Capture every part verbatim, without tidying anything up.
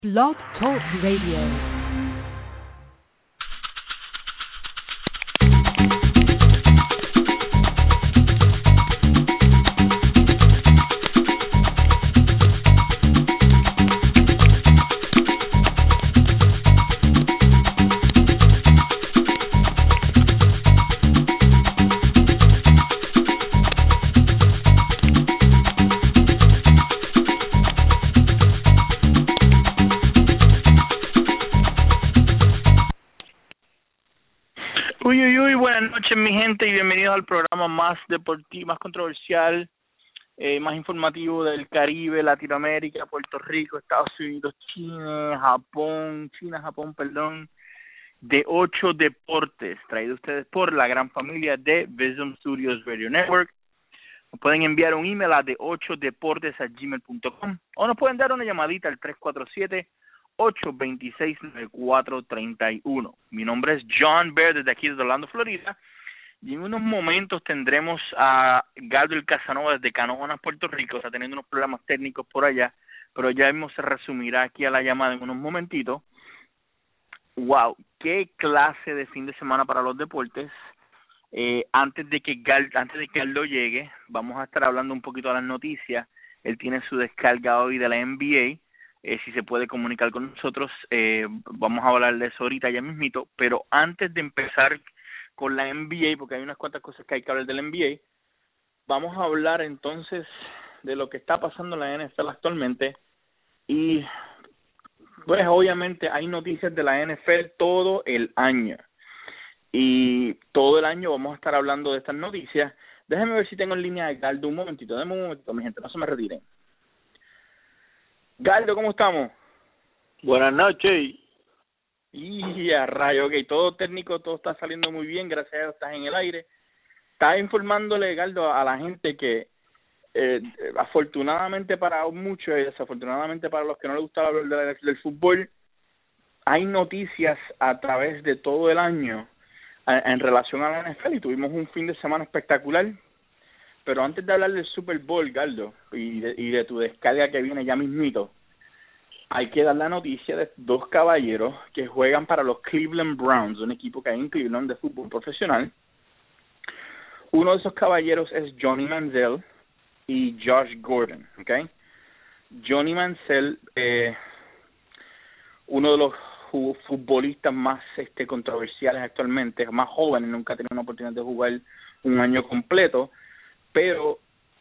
Blog Talk Radio. Uy, uy, uy, buenas noches mi gente y bienvenidos al programa más deportivo, más controversial, eh, más informativo del Caribe, Latinoamérica, Puerto Rico, Estados Unidos, China, Japón, China, Japón, perdón, de ocho deportes, traído a ustedes por la gran familia de Wisdom Studios Radio Network. Nos pueden enviar un email a de ocho deportes a gmail punto com o nos pueden dar una llamadita al tres cuatro siete, ocho dos seis, nueve cuatro tres uno. Mi nombre es John Bear desde aquí desde Orlando, Florida, y en unos momentos tendremos a Gabriel Casanova desde Canóvanas, Puerto Rico. Está teniendo unos problemas técnicos por allá, pero ya mismo se resumirá aquí a la llamada en unos momentitos. Wow, qué clase de fin de semana para los deportes. Eh, antes de que Gal, antes de que Aldo llegue, vamos a estar hablando un poquito de las noticias. Él tiene su descarga hoy de la N B A. Eh, si se puede comunicar con nosotros, eh, vamos a hablar de eso ahorita ya mismito, pero antes de empezar con la N B A, porque hay unas cuantas cosas que hay que hablar de la N B A, vamos a hablar entonces de lo que está pasando en la N F L actualmente. Y pues obviamente hay noticias de la N F L todo el año, y todo el año vamos a estar hablando de estas noticias. Déjenme ver si tengo en línea a Galdo un momentito, déjenme un momentito mi gente, no se me retiren. Galdo, ¿cómo estamos? Buenas noches. Y a rayo, ok, todo técnico, todo está saliendo muy bien, gracias a Dios estás en el aire. Estás informándole, Galdo, a la gente que eh, afortunadamente para muchos y desafortunadamente para los que no les gusta hablar del, del fútbol, hay noticias a través de todo el año en, en relación a la N F L, y tuvimos un fin de semana espectacular. Pero antes de hablar del Super Bowl, Galdo, y de, y de tu descarga que viene ya mismito, hay que dar la noticia de dos caballeros que juegan para los Cleveland Browns, un equipo que hay en Cleveland de fútbol profesional. Uno de esos caballeros es Johnny Manziel y Josh Gordon, ¿ok? Johnny Manziel, eh, uno de los futbolistas más este controversiales actualmente, más joven, nunca ha tenido una oportunidad de jugar un año completo, pero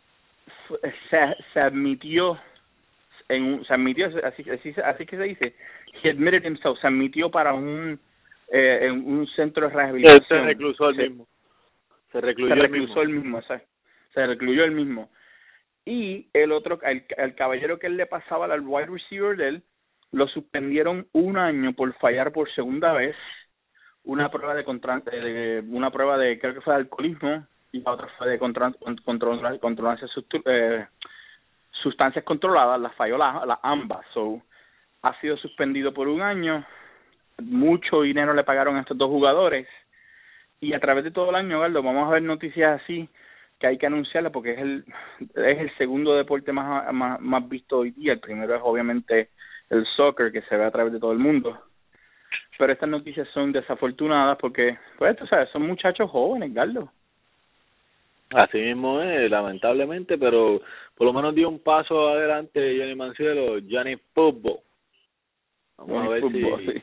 se, se admitió en un, se admitió así así así que se dice, he admitted himself, se admitió para un eh, en un centro de rehabilitación. Se reclusó el se, mismo. Se recluyó, se el reclusó mismo. el mismo, se, se recluyó el mismo. Y el otro, el, el caballero que él le pasaba al wide receiver de él, lo suspendieron un año por fallar por segunda vez una prueba de contra, de una prueba de creo que fue de alcoholismo, y la otra fue de contra, contra, contra, eh, sustancias controladas, las falló la, la ambas. So, ha sido suspendido por un año, mucho dinero le pagaron a estos dos jugadores, y a través de todo el año, Galdo, vamos a ver noticias así que hay que anunciarlas porque es el es el segundo deporte más, más más visto hoy día. El primero es obviamente el soccer, que se ve a través de todo el mundo, pero estas noticias son desafortunadas porque, pues, tú sabes, son muchachos jóvenes, Galdo. Así mismo es, lamentablemente, pero por lo menos dio un paso adelante Johnny Manziel o Johnny Football. Vamos Johnny a ver Football, si... sí.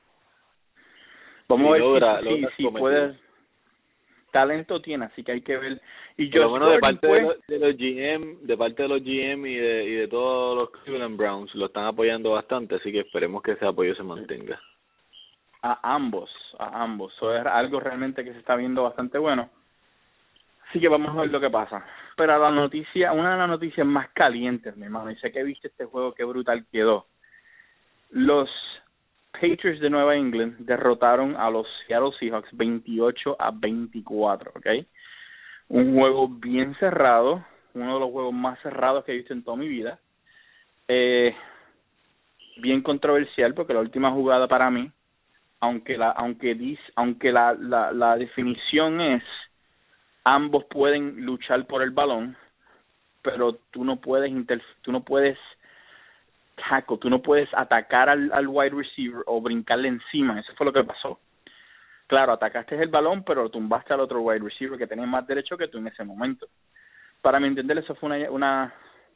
Vamos si a ver logra, si, logra si, si puede... Talento tiene, así que hay que ver. Y por lo menos de parte pues, de, los, de los G M, de parte de los G M y de, y de todos los Cleveland Browns lo están apoyando bastante, así que esperemos que ese apoyo se mantenga. A ambos, a ambos. Eso es algo realmente que se está viendo bastante bueno. Así que vamos a ver lo que pasa. Pero la noticia, una de las noticias más calientes, mi hermano, y sé que viste este juego, qué brutal quedó. Los Patriots de Nueva England derrotaron a los Seattle Seahawks veintiocho a veinticuatro, ¿ok? Un juego bien cerrado, uno de los juegos más cerrados que he visto en toda mi vida. Eh, bien controversial porque la última jugada para mí, aunque la aunque dis, aunque la, la la definición es ambos pueden luchar por el balón, pero tú no puedes inter, tú no puedes tackle, tú no puedes atacar al, al wide receiver o brincarle encima, eso fue lo que pasó. Claro, atacaste el balón, pero tumbaste al otro wide receiver que tenía más derecho que tú en ese momento. Para mi entender, eso fue una una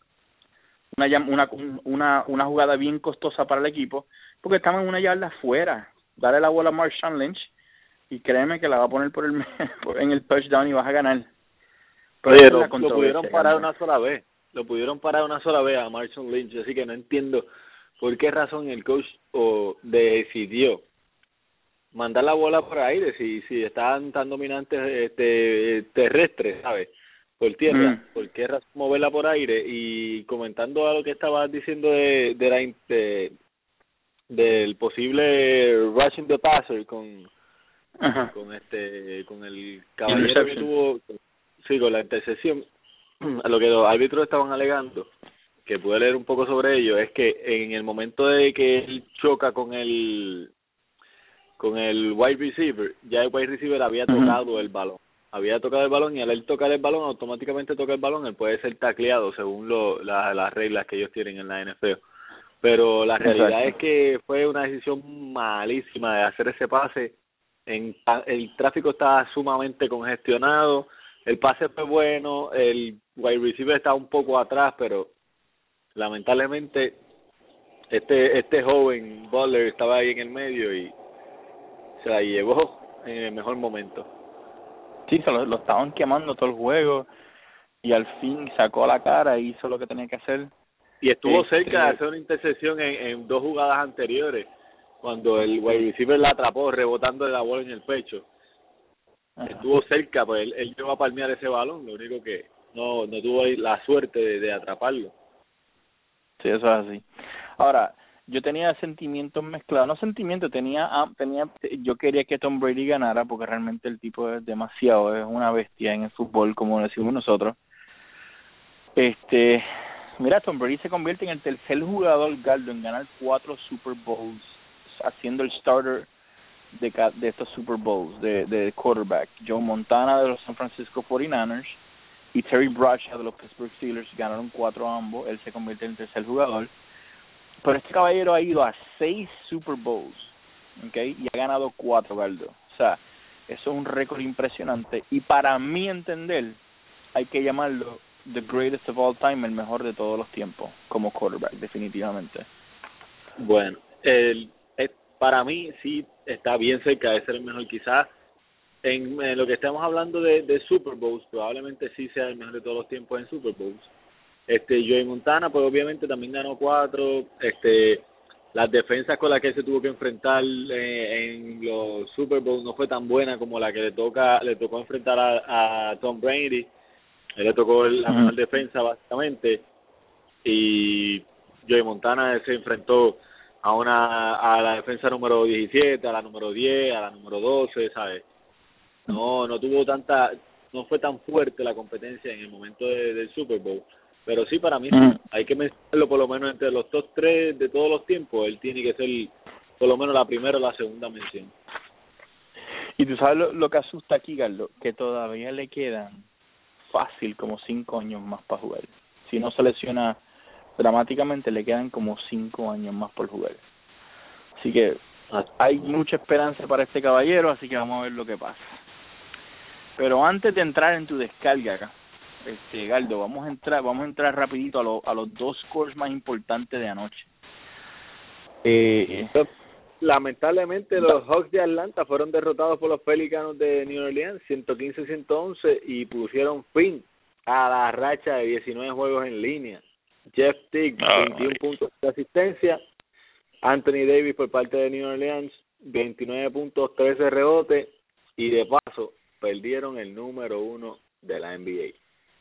una una una, una jugada bien costosa para el equipo, porque estaban una yarda afuera. Dale la bola a Marshawn Lynch y créeme que la va a poner por el en el touchdown y vas a ganar. Pero Oye, lo, lo pudieron parar una sola vez. Lo pudieron parar una sola vez a Marshawn Lynch, así que no entiendo por qué razón el coach o decidió mandar la bola por aire si si estaban tan dominantes este terrestres, ¿sabes? Por tierra, mm. ¿por qué razón moverla por aire? Y comentando a lo que estabas diciendo de, de la de, del posible rushing the passer con Ajá. con este con el caballero que tuvo sí con la intercepción, a lo que los árbitros estaban alegando, que pude leer un poco sobre ello, es que en el momento de que él choca con el con el wide receiver, ya el wide receiver había tocado uh-huh. el balón. Había tocado el balón y al él tocar el balón, automáticamente toca el balón, él puede ser tacleado según lo, la, las reglas que ellos tienen en la N F L. Pero la realidad Exacto. es que fue una decisión malísima de hacer ese pase. En, el tráfico estaba sumamente congestionado, el pase fue bueno, el wide receiver estaba un poco atrás, pero lamentablemente este este joven Butler estaba ahí en el medio y se la llevó en el mejor momento. Sí, se lo, lo estaban quemando todo el juego y al fin sacó la cara e hizo lo que tenía que hacer. Y estuvo este, cerca de hacer una intercepción en, en dos jugadas anteriores, cuando el wide receiver la atrapó rebotando la bola en el pecho. Ajá. Estuvo cerca, pues él, él llegó a palmear ese balón, lo único que no no tuvo la suerte de, de atraparlo. Sí, eso es así. Ahora, yo tenía sentimientos mezclados, no sentimientos, tenía tenía yo quería que Tom Brady ganara porque realmente el tipo es demasiado, es una bestia en el fútbol, como decimos nosotros. Este, mira, Tom Brady se convierte en el tercer jugador galdo en ganar cuatro Super Bowls, haciendo el starter de de estos Super Bowls de de quarterback. Joe Montana de los San Francisco forty-niners y Terry Bradshaw de los Pittsburgh Steelers ganaron cuatro ambos, él se convierte en el tercer jugador. Pero este caballero ha ido a seis Super Bowls, ¿okay? Y ha ganado cuatro, Galdo. O sea, eso es un récord impresionante. Y para mi entender, hay que llamarlo the greatest of all time, el mejor de todos los tiempos, como quarterback, definitivamente. Bueno, el, el, para mí sí está bien cerca de ser el mejor. Quizás en, en lo que estamos hablando de, de Super Bowls, probablemente sí sea el mejor de todos los tiempos en Super Bowls. Este Joey Montana pues obviamente también ganó cuatro, este las defensas con las que él se tuvo que enfrentar eh, en los Super Bowls no fue tan buena como la que le toca le tocó enfrentar a, a Tom Brady. Él le tocó la mejor defensa básicamente, y Joey Montana se enfrentó a una a la defensa número diecisiete, a la número diez, a la número doce, ¿sabes? No no tuvo tanta no fue tan fuerte la competencia en el momento de, del Super Bowl. Pero sí, para mí sí, hay que mencionarlo por lo menos entre los top tres de todos los tiempos. Él tiene que ser por lo menos la primera o la segunda mención. Y tú sabes lo, lo que asusta aquí, Carlos, que todavía le quedan fácil como cinco años más para jugar. Si no se lesiona dramáticamente, le quedan como cinco años más por jugar. Así que hay mucha esperanza para este caballero, así que vamos a ver lo que pasa. Pero antes de entrar en tu descarga acá, Este, Galdo, vamos a entrar, vamos a entrar rapidito a, lo, a los dos scores más importantes de anoche. Eh, Lamentablemente los Hawks de Atlanta fueron derrotados por los Pelicanos de New Orleans ciento quince a ciento once y pusieron fin a la racha de diecinueve juegos en línea. Jeff Teague, oh, veintiún puntos de asistencia. Anthony Davis por parte de New Orleans, veintinueve puntos, trece rebotes, y de paso perdieron el número uno de la N B A.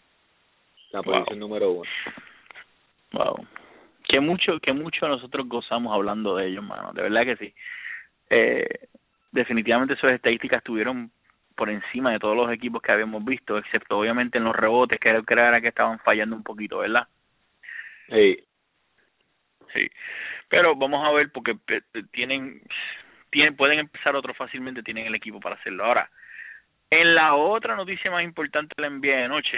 La posición wow. número uno. Wow. Que mucho, que mucho nosotros gozamos hablando de ellos, mano. De verdad que sí. Eh, definitivamente esas estadísticas estuvieron por encima de todos los equipos que habíamos visto, excepto obviamente en los rebotes, que creo era que estaban fallando un poquito, ¿verdad? Sí. Sí. Pero vamos a ver, porque tienen, tienen pueden empezar otro fácilmente, tienen el equipo para hacerlo. Ahora, en la otra noticia más importante de la N B A de noche,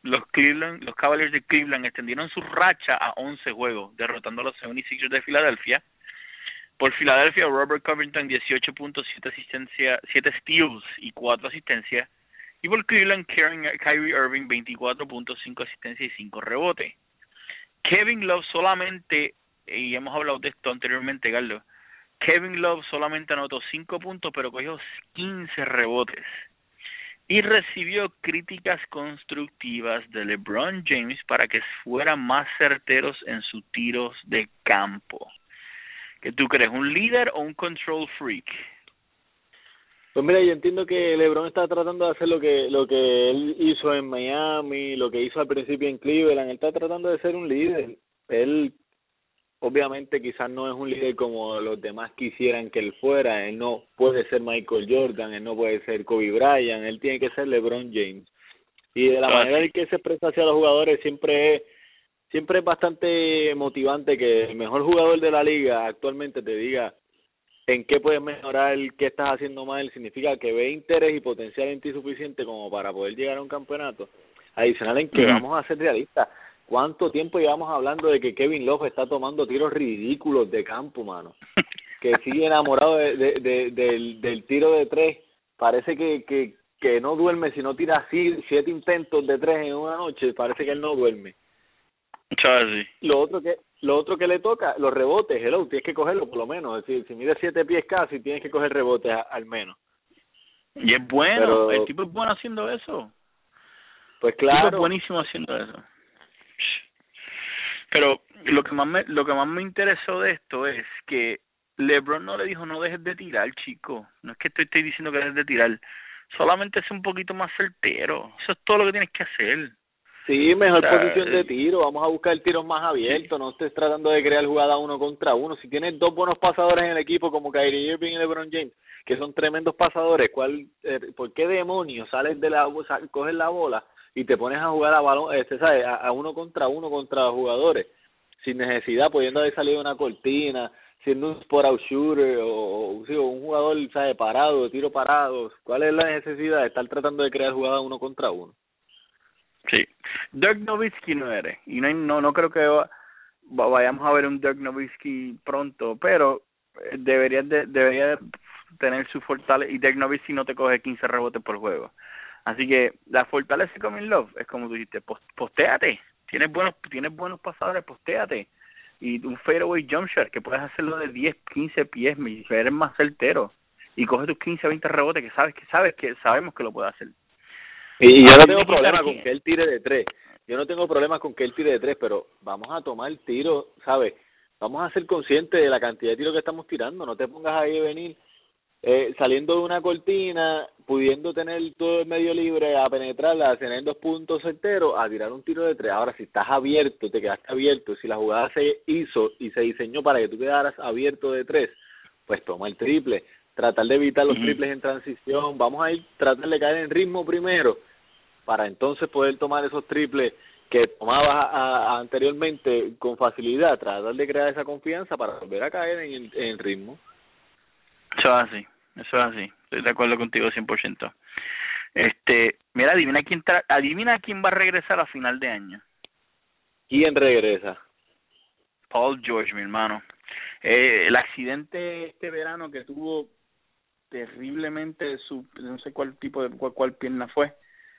los Cleveland, los Cavaliers de Cleveland extendieron su racha a once juegos, derrotando a los setenta y seis ers de Filadelfia. Por Filadelfia, Robert Covington, dieciocho puntos, siete asistencias, siete steals y cuatro asistencias. Y por Cleveland, Kyrie Irving, veinticuatro puntos, cinco asistencias y cinco rebotes. Kevin Love solamente, y hemos hablado de esto anteriormente, Carlos, Kevin Love solamente anotó cinco puntos, pero cogió quince rebotes. Y recibió críticas constructivas de LeBron James para que fueran más certeros en sus tiros de campo. ¿Qué tú crees, un líder o un control freak? Pues mira, yo entiendo que LeBron está tratando de hacer lo que lo que él hizo en Miami, lo que hizo al principio en Cleveland. Él está tratando de ser un líder. Él, obviamente, quizás no es un líder como los demás quisieran que él fuera. Él no puede ser Michael Jordan, él no puede ser Kobe Bryant, él tiene que ser LeBron James. Y de la ah, manera en que se expresa hacia los jugadores siempre es, siempre es bastante motivante que el mejor jugador de la liga actualmente te diga en qué puedes mejorar, qué estás haciendo mal. Significa que ve interés y potencial en ti suficiente como para poder llegar a un campeonato. Adicional en que uh-huh. vamos a ser realistas. ¿Cuánto tiempo llevamos hablando de que Kevin Love está tomando tiros ridículos de campo, mano? Que sigue enamorado de, de, de, del, del tiro de tres. Parece que, que, que no duerme si no tira así siete intentos de tres en una noche. Parece que él no duerme. Casi. Lo otro que lo otro que le toca, los rebotes, hello, tienes que cogerlo por lo menos. Es decir, si mide siete pies casi, tienes que coger rebotes a, al menos. Y es bueno, Pero, el tipo es bueno haciendo eso. Pues claro. El tipo es buenísimo haciendo eso. Pero lo que más me lo que más me interesó de esto es que LeBron no le dijo no dejes de tirar, chico. No es que te estoy diciendo que dejes de tirar. Solamente es un poquito más certero. Eso es todo lo que tienes que hacer. Sí, mejor o sea, posición de tiro, vamos a buscar tiros más abiertos, sí. No estés tratando de crear jugada uno contra uno. Si tienes dos buenos pasadores en el equipo como Kyrie Irving y LeBron James, que son tremendos pasadores, ¿cuál, eh, ¿por qué demonios sales de la, coges la bola y te pones a jugar a balón, este, ¿sabes? A, a uno contra uno contra los jugadores, sin necesidad, pudiendo haber salido una cortina, siendo un spot out shooter o, o, sí, o un jugador, ¿sabes? Parado, de tiro parado? ¿Cuál es la necesidad de estar tratando de crear jugada uno contra uno? Sí, Dirk Nowitzki no eres, y no, no no creo que va, vayamos a ver un Dirk Nowitzki pronto, pero debería de, debería tener su fortaleza, y Dirk Nowitzki no te coge quince rebotes por juego, así que la fortaleza de Kevin Love es como tú dijiste, post, postéate, tienes buenos tienes buenos pasadores, postéate, y un fadeaway jump shot que puedes hacerlo de diez, quince pies, eres más certero, y coge tus quince, veinte rebotes que sabes que sabes que sabemos que lo puede hacer. Y yo no tengo problema con que él tire de tres. Yo no tengo problema con que él tire de tres, pero vamos a tomar tiros, ¿sabes? Vamos a ser conscientes de la cantidad de tiros que estamos tirando. No te pongas ahí a venir eh, saliendo de una cortina, pudiendo tener todo el medio libre, a penetrarla, a tener dos puntos certeros, a tirar un tiro de tres. Ahora, si estás abierto, te quedaste abierto, si la jugada se hizo y se diseñó para que tú quedaras abierto de tres, pues toma el triple. Tratar de evitar los triples en transición. Vamos a ir, tratar de caer en ritmo primero, para entonces poder tomar esos triples que tomabas a, a, anteriormente con facilidad, tratar de crear esa confianza para volver a caer en el, en el ritmo. Eso es así, eso es así, estoy de acuerdo contigo cien por ciento. Este, mira, adivina quién tra- adivina quién va a regresar a final de año. ¿Quién regresa? Paul George, mi hermano. Eh, el accidente este verano que tuvo terriblemente, su no sé cuál tipo de, cuál, cuál pierna fue,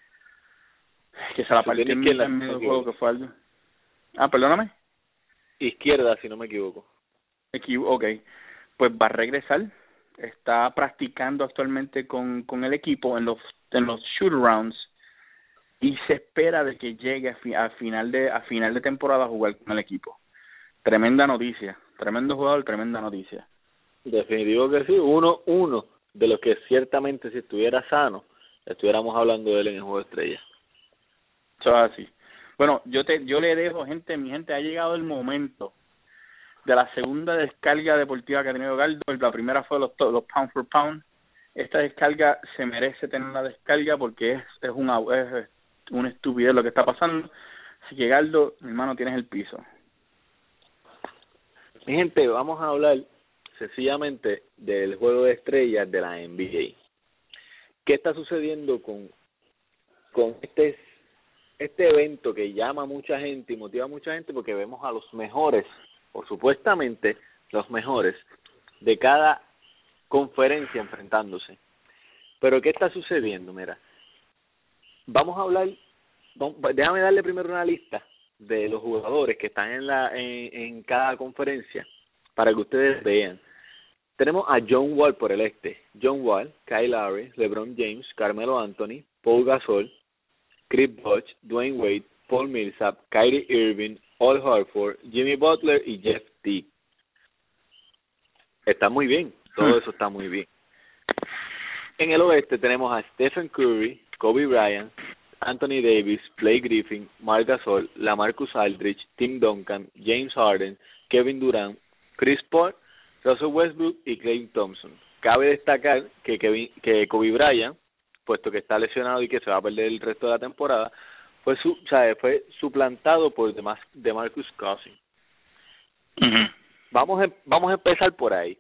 que se la partió en medio del juego, que fue algo. Ah, perdóname. Izquierda, si no me equivoco. Equivo- ok, pues va a regresar. Está practicando actualmente con, con el equipo en los en los shoot rounds y se espera de que llegue a, fi- a final de a final de temporada a jugar con el equipo. Tremenda noticia, tremendo jugador, tremenda noticia. Definitivo que sí, uno uno de los que ciertamente si estuviera sano estuviéramos hablando de él en el Juego de Estrellas. Eso es así. Bueno, yo te yo le dejo, gente, mi gente, ha llegado el momento de la segunda descarga deportiva que ha tenido Galdo. La primera fue los, los pound for pound. Esta descarga se merece tener una descarga porque es es una es una estupidez lo que está pasando. Así que, Galdo, mi hermano, tienes el piso. Mi gente, vamos a hablar sencillamente del Juego de Estrellas de la N B A. ¿Qué está sucediendo con con este este evento que llama a mucha gente y motiva a mucha gente porque vemos a los mejores, o supuestamente los mejores, de cada conferencia enfrentándose. Pero ¿qué está sucediendo? Mira, vamos a hablar, vamos, déjame darle primero una lista de los jugadores que están en la en, en cada conferencia para que ustedes vean. Tenemos a John Wall por el este, John Wall, Kyle Lowry, LeBron James, Carmelo Anthony, Paul Gasol, Chris Bosh, Dwayne Wade, Paul Millsap, Kyrie Irving, Al Horford, Jimmy Butler y Jeff Teague. Está muy bien, todo eso está muy bien. En el oeste tenemos a Stephen Curry, Kobe Bryant, Anthony Davis, Blake Griffin, Marc Gasol, LaMarcus Aldridge, Tim Duncan, James Harden, Kevin Durant, Chris Paul, Russell Westbrook y Klay Thompson. Cabe destacar que Kevin, que Kobe Bryant, puesto que está lesionado y que se va a perder el resto de la temporada, fue su, o sea, fue suplantado por DeMarcus Cousins. Uh-huh. Vamos a, vamos a empezar por ahí.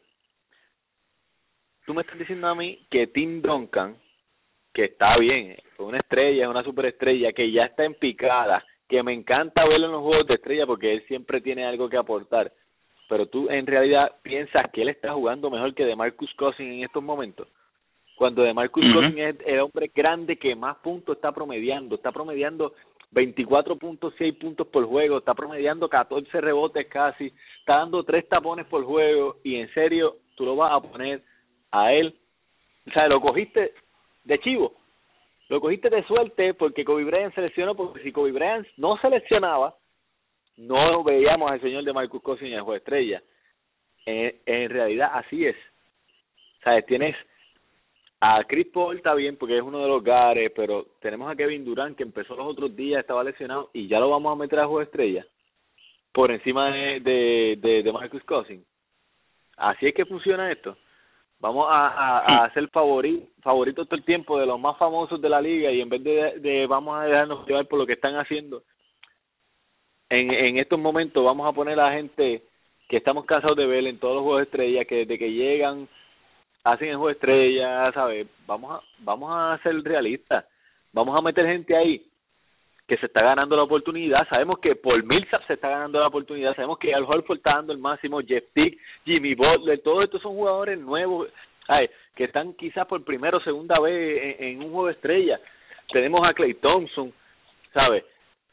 Tú me estás diciendo a mí que Tim Duncan, que está bien, fue una estrella, es una superestrella, que ya está en picada, que me encanta verlo en los juegos de estrella porque él siempre tiene algo que aportar, pero tú en realidad piensas que él está jugando mejor que DeMarcus Cousins en estos momentos, cuando DeMarcus uh-huh. Cousins es el hombre grande que más puntos está promediando, está promediando veinticuatro punto seis puntos por juego, está promediando catorce rebotes casi, está dando tres tapones por juego, y en serio, tú lo vas a poner a él, o sea, lo cogiste de chivo, lo cogiste de suerte porque Kobe Bryant se lesionó, porque si Kobe Bryant no se lesionaba, no veíamos al señor DeMarcus Cousins en el juego de estrella. En, en realidad así es. O sea, tienes a Chris Paul, está bien porque es uno de los gares, pero tenemos a Kevin Durant que empezó los otros días, estaba lesionado y ya lo vamos a meter a juego de estrella por encima de de, de, de Marcus Cousins. Así es que funciona esto. Vamos a, a, a hacer favori, favoritos todo el tiempo de los más famosos de la liga, y en vez de, de vamos a dejarnos llevar por lo que están haciendo en, en estos momentos, vamos a poner a la gente que estamos cansados de ver en todos los juegos de estrella, que desde que llegan hacen el juego de estrella, ¿sabes? Vamos a, vamos a ser realistas, vamos a meter gente ahí que se está ganando la oportunidad. Sabemos que Paul Millsap se está ganando la oportunidad, sabemos que Al Horford está dando el máximo, Jeff Teague, Jimmy Butler, todos estos son jugadores nuevos, ¿sabes? Que están quizás por primera o segunda vez en, en un juego de estrella. Tenemos a Klay Thompson, ¿sabes?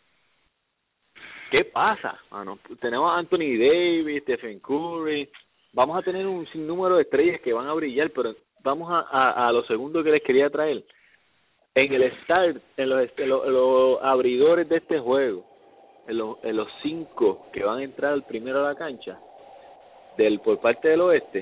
¿Qué pasa, mano? Tenemos a Anthony Davis, Stephen Curry, vamos a tener un sinnúmero de estrellas que van a brillar, pero vamos a, a, a lo segundo que les quería traer. En el start, en los, en los, en los abridores de este juego, en los, en los cinco que van a entrar primero a la cancha, del por parte del oeste,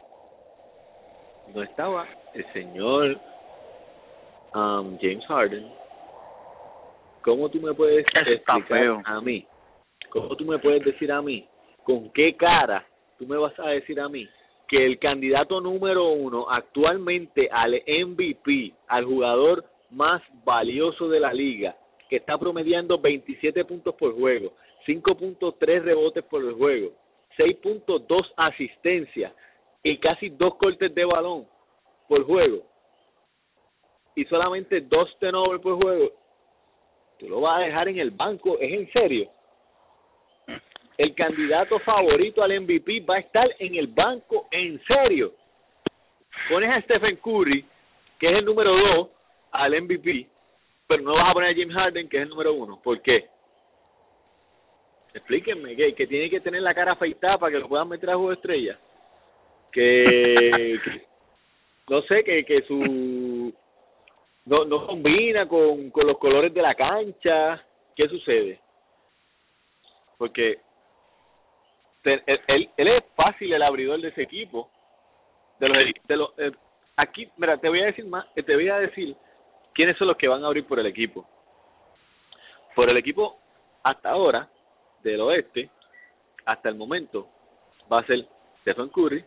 no estaba el señor um, James Harden. ¿Cómo tú me puedes explicar a mí? ¿Cómo tú me puedes decir a mí? ¿Con qué cara tú me vas a decir a mí que el candidato número uno actualmente al M V P, al jugador más valioso de la liga, que está promediando veintisiete puntos por juego, cinco punto tres rebotes por el juego, seis punto dos asistencias y casi dos cortes de balón por juego, y solamente dos turnovers por juego, tú lo vas a dejar en el banco? ¿Es en serio? El candidato favorito al M V P va a estar en el banco, ¿en serio? Pones a Stephen Curry, que es el número dos, al M V P, pero no vas a poner a James Harden, que es el número uno. ¿Por qué? Explíquenme, que, que tiene que tener la cara afeitada para que lo puedan meter a juego de estrella. Que, que no sé, que, que su no no combina con, con los colores de la cancha. ¿Qué sucede? Porque él, él, él es fácil el abridor de ese equipo. De los, de los eh, aquí, mira, te voy a decir más, te voy a decir quiénes son los que van a abrir por el equipo. Por el equipo hasta ahora del oeste, hasta el momento, va a ser Stephen Curry,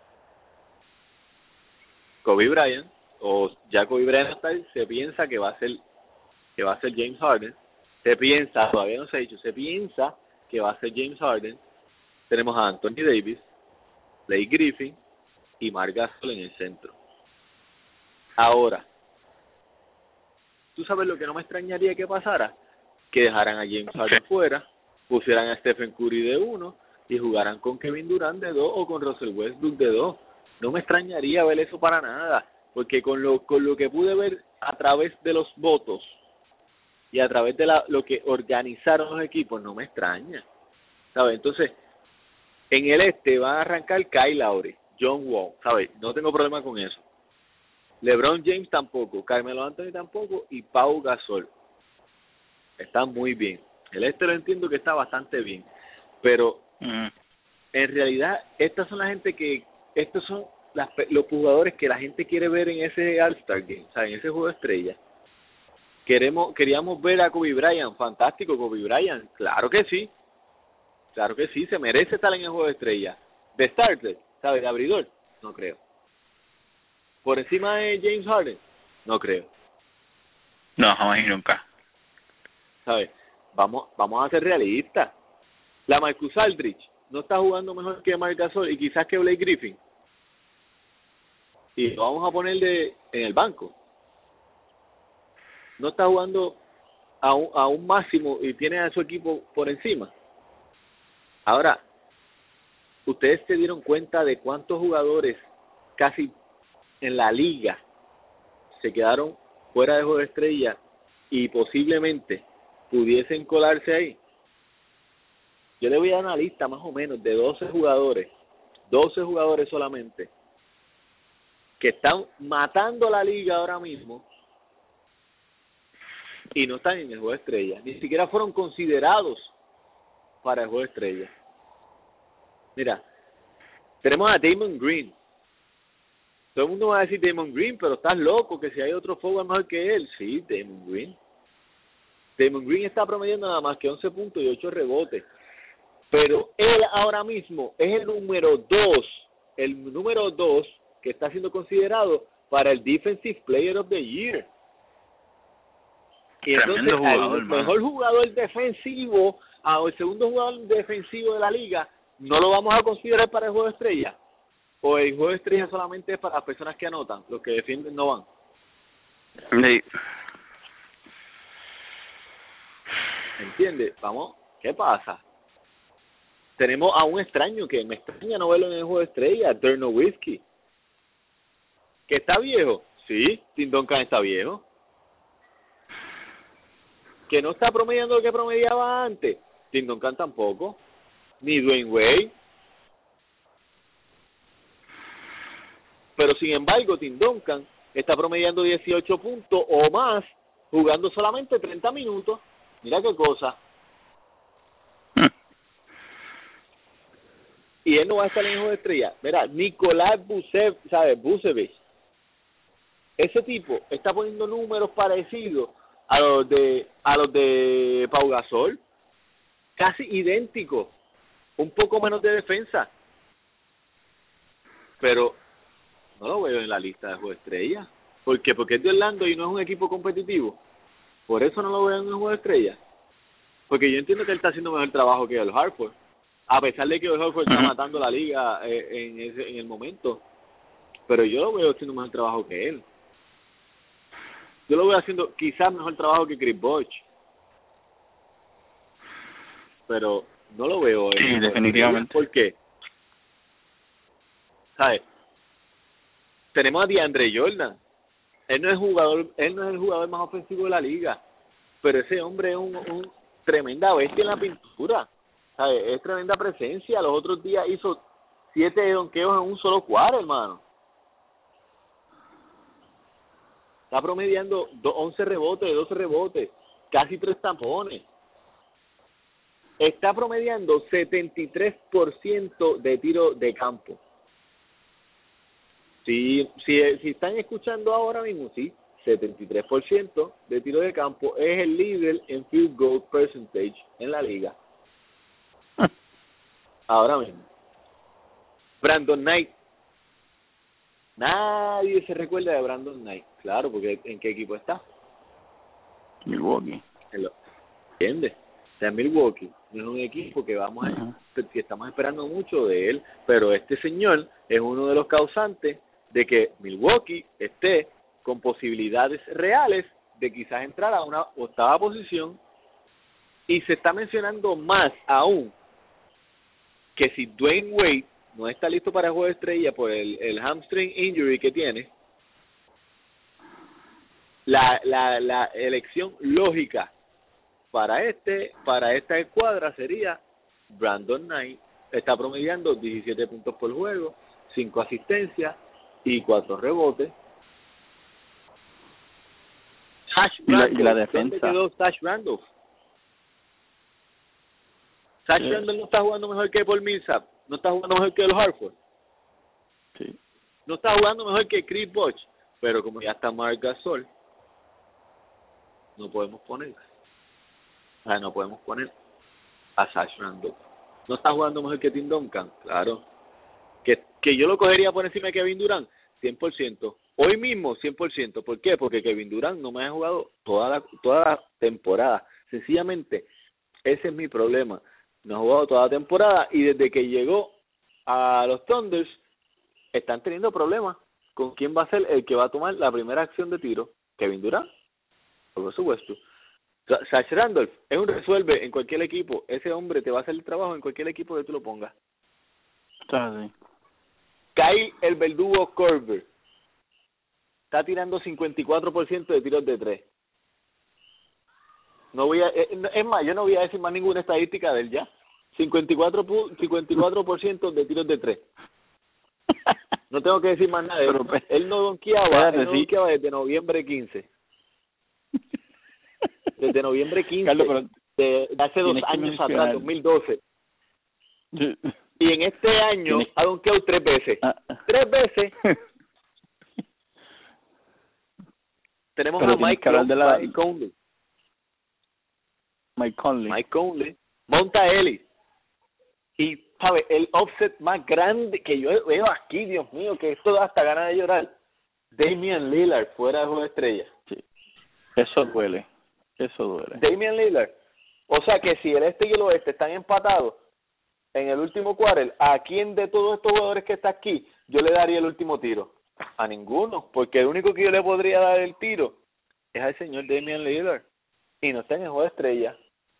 Kobe Bryant, o ya Kobe Bryant está ahí, se piensa que va a ser que va a ser James Harden, se piensa, todavía no se ha dicho, se piensa que va a ser James Harden. Tenemos a Anthony Davis, Blake Griffin y Marc Gasol en el centro. Ahora, ¿tú sabes lo que no me extrañaría que pasara? que dejaran a James Harden fuera, pusieran a Stephen Curry de uno y jugaran con Kevin Durant de dos o con Russell Westbrook de dos. No me extrañaría ver eso para nada, porque con lo con lo que pude ver a través de los votos y a través de la, lo que organizaron los equipos, no me extraña, ¿sabes? Entonces, en el este van a arrancar Kyle Lowry, John Wall, ¿sabes? No tengo problema con eso. LeBron James tampoco, Carmelo Anthony tampoco y Pau Gasol. Está muy bien. El este lo entiendo que está bastante bien, pero uh-huh. en realidad estas son la gente que, estos son las, los jugadores que la gente quiere ver en ese All-Star Game, o sea, en ese juego de estrellas. Queremos, queríamos ver a Kobe Bryant, fantástico Kobe Bryant, claro que sí, claro que sí, se merece estar en el juego de estrellas. De starter, ¿sabes? De abridor, no creo. Por encima de James Harden, no creo. No, jamás y nunca. ¿Sabes? Vamos, vamos a ser realistas. La Marcus Aldridge no está jugando mejor que Marc Gasol y quizás que Blake Griffin. Y lo vamos a poner de, en el banco. No está jugando a un, a un máximo y tiene a su equipo por encima. Ahora, ustedes se dieron cuenta de cuántos jugadores casi en la liga se quedaron fuera de juego de estrella y posiblemente pudiesen colarse ahí. Yo le voy a dar una lista más o menos de doce jugadores, doce jugadores solamente, que están matando la liga ahora mismo y no están en el juego de estrella, ni siquiera fueron considerados para el juego de estrella. Mira, tenemos a Damon Green. Todo el mundo va a decir Damon Green, pero estás loco, que si hay otro forward mejor que él. Sí, Damon Green. Damon Green está promediando nada más que once puntos y ocho rebotes. Pero él ahora mismo es el número dos, el número dos que está siendo considerado para el Defensive Player of the Year. Y entonces jugador, el mejor man. jugador defensivo, o el segundo jugador defensivo de la liga, no lo vamos a considerar para el juego de estrella. O el juego de estrella solamente es para las personas que anotan, los que defienden no van. Sí. ¿Entiendes? Vamos, ¿qué pasa? Tenemos a un extraño que me extraña no verlo en el juego de estrella, Dirk Nowitzki. ¿Que está viejo? Sí, Tim Duncan está viejo. ¿Que no está promediando lo que promediaba antes? Tim Duncan tampoco. Ni Dwayne Wade. Pero sin embargo, Tim Duncan está promediando dieciocho puntos o más, jugando solamente treinta minutos. Mira qué cosa. Y él no va a estar en el juego de estrella. Mira, Nicolás Bucev, ¿sabes? Vucevic. Ese tipo está poniendo números parecidos a los de a los de Pau Gasol. Casi idénticos. Un poco menos de defensa. Pero no lo veo en la lista de juego de estrella. ¿Por qué? Porque es de Orlando y no es un equipo competitivo. Por eso no lo veo en el juego de estrella. Porque yo entiendo que él está haciendo mejor trabajo que el Hartford. A pesar de que el Hartford está matando la liga eh, en ese en el momento. Pero yo lo veo haciendo mejor trabajo que él. Yo lo veo haciendo quizás mejor trabajo que Chris Bosh. Pero no lo veo. Sí, en definitivamente. ¿Por qué? ¿Sabes? Tenemos a DeAndre Jordan. Él no es jugador, él no es el jugador más ofensivo de la liga, pero ese hombre es un, un tremenda bestia en la pintura, ¿sabes? Es tremenda presencia. Los otros días hizo siete donqueos en un solo cuadro, hermano. Está promediando once rebotes, doce rebotes, casi tres tapones. Está promediando setenta y tres por ciento de tiro de campo. Si, si, si están escuchando ahora mismo, sí, setenta y tres por ciento de tiro de campo, es el líder en field goal percentage en la liga. Ahora mismo. Brandon Knight. Nadie se recuerda de Brandon Knight. Claro, porque ¿en qué equipo está? Milwaukee. ¿Entiendes? O sea, Milwaukee no es un equipo que vamos a, que estamos esperando mucho de él, pero este señor es uno de los causantes de que Milwaukee esté con posibilidades reales de quizás entrar a una octava posición. Y se está mencionando más aún que si Dwayne Wade no está listo para el juego de estrella por el, el hamstring injury que tiene, la, la, la elección lógica para este para esta escuadra sería Brandon Knight. Está promediando diecisiete puntos por juego, cinco asistencias y cuatro rebotes. Sash y, la, Randolph, y la defensa. ¿dónde quedó Sash Randolph? Sash sí. Randolph no está jugando mejor que Paul Millsap, no está jugando mejor que los Hartford, sí. no está jugando mejor que Chris Bosh, pero como ya está Marc Gasol, no podemos poner, o sea, no podemos poner a Sash Randolph. No está jugando mejor que Tim Duncan, claro. Que que yo lo cogería por encima de Kevin Durant, cien por ciento. Hoy mismo, cien por ciento. ¿Por qué? Porque Kevin Durant no me ha jugado toda la, toda la temporada. Sencillamente, ese es mi problema. No ha jugado toda la temporada y desde que llegó a los Thunders, están teniendo problemas con quién va a ser el que va a tomar la primera acción de tiro. Kevin Durant, por supuesto. Sash Randolph es un resuelve en cualquier equipo. Ese hombre te va a hacer el trabajo en cualquier equipo que tú lo pongas. Está sí. Kyle el verdugo Korver está tirando cincuenta y cuatro por ciento de tiros de tres. No voy a, es más, yo no voy a decir más ninguna estadística de él ya. cincuenta y cuatro por ciento de tiros de tres. No tengo que decir más nada. Él, Pero, él no donkeaba, él no donkeaba desde noviembre quince. Desde noviembre quince, Carlos, pero de, de hace dos años atrás, dos mil doce. Sí. Y en este año ¿Tienes? ha donkeado tres veces. Ah. Tres veces. Tenemos pero a Mike, Con, de la... Mike Conley. Mike Conley. Mike Conley. Monta Ellis. Y, ¿sabes? El offset más grande que yo veo aquí, Dios mío, que esto da hasta ganas de llorar. Damian Lillard fuera de juego de estrellas. Sí. Eso duele. Eso duele. Damian Lillard. O sea que si el este y el oeste están empatados en el último quarter, ¿a quién de todos estos jugadores que está aquí yo le daría el último tiro? A ninguno, porque el único que yo le podría dar el tiro es al señor Damian Lillard. Y no está en el juego de estrella.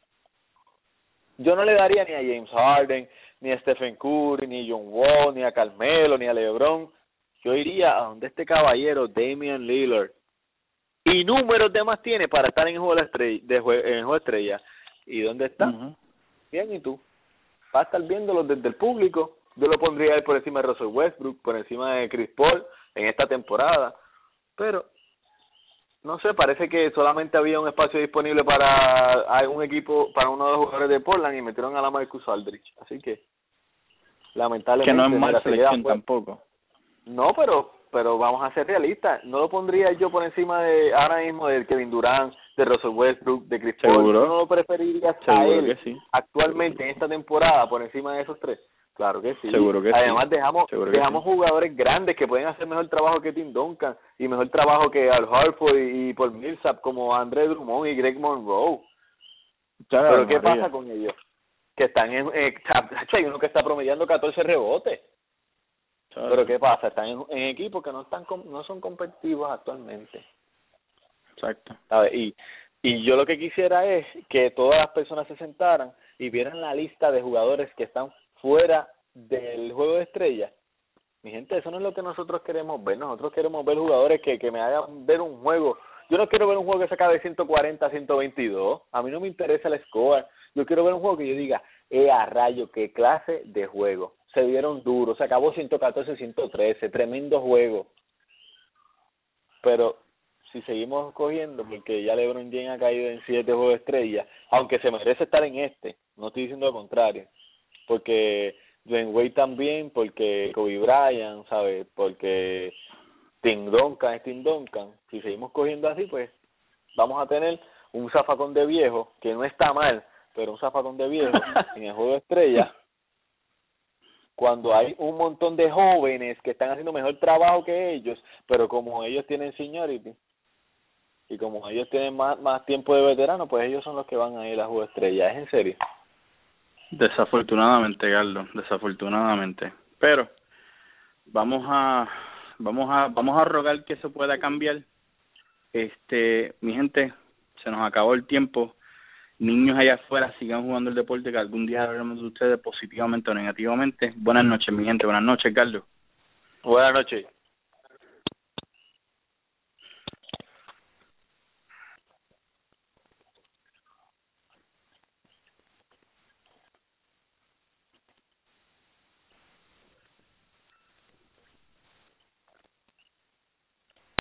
Yo no le daría ni a James Harden, ni a Stephen Curry, ni a John Wall, ni a Carmelo, ni a LeBron. Yo iría a donde este caballero Damian Lillard. Y números de más tiene para estar en el juego de estrella, de jue, en el juego de estrella. ¿Y dónde está? Uh-huh. Bien, ¿y tú? Va a estar viéndolo desde el público. Yo lo pondría a él por encima de Russell Westbrook, por encima de Chris Paul en esta temporada. Pero, no sé, parece que solamente había un espacio disponible para un equipo, para uno de los jugadores de Portland y metieron a la Marcus Aldridge. Así que, lamentablemente... Que no es mala selección fue, tampoco. No, pero... pero vamos a ser realistas, no lo pondría yo por encima de ahora mismo de Kevin Durant, de Russell Westbrook, de Chris Paul, no lo preferiría a él sí. actualmente en esta temporada por encima de esos tres. Claro que sí. Seguro que Además sí. dejamos Seguro dejamos que sí. jugadores grandes que pueden hacer mejor trabajo que Tim Duncan y mejor trabajo que Al Horford y, y Paul Millsap como André Drummond y Greg Monroe. Claro, pero ¿qué María. pasa con ellos? Que están en eh, hay uno que está promediando catorce rebotes. Claro. Pero ¿qué pasa? Están en, en equipos que no están no son competitivos actualmente. Exacto. ¿Sabes? Y y yo lo que quisiera es que todas las personas se sentaran y vieran la lista de jugadores que están fuera del juego de estrellas. Mi gente, eso no es lo que nosotros queremos ver. Nosotros queremos ver jugadores que, que me hagan ver un juego. Yo no quiero ver un juego que se acabe de ciento cuarenta a ciento veintidós. A mí no me interesa el score. Yo quiero ver un juego que yo diga, eh, a rayo, qué clase de juego. Se dieron duros, se acabó ciento catorce a ciento trece, tremendo juego. Pero si seguimos cogiendo, porque ya LeBron James ha caído en siete juegos de estrella, aunque se merece estar en este, no estoy diciendo lo contrario, porque Dwayne Wade también, porque Kobe Bryant, ¿sabes? Porque Tim Duncan es Tim Duncan. Si seguimos cogiendo así, pues vamos a tener un zafacón de viejo, que no está mal, pero un zafacón de viejo en el juego de estrella, cuando hay un montón de jóvenes que están haciendo mejor trabajo que ellos, pero como ellos tienen seniority y como ellos tienen más más tiempo de veterano, pues ellos son los que van a ir a juego de estrella. ¿Es en serio? Desafortunadamente, Carlos, desafortunadamente. Pero vamos a vamos a vamos a rogar que eso pueda cambiar. Este, mi gente, se nos acabó el tiempo. niños allá afuera sigan jugando el deporte, que algún día hablaremos de ustedes positivamente o negativamente. Buenas noches, mi gente. Buenas noches, Carlos. Buenas noches.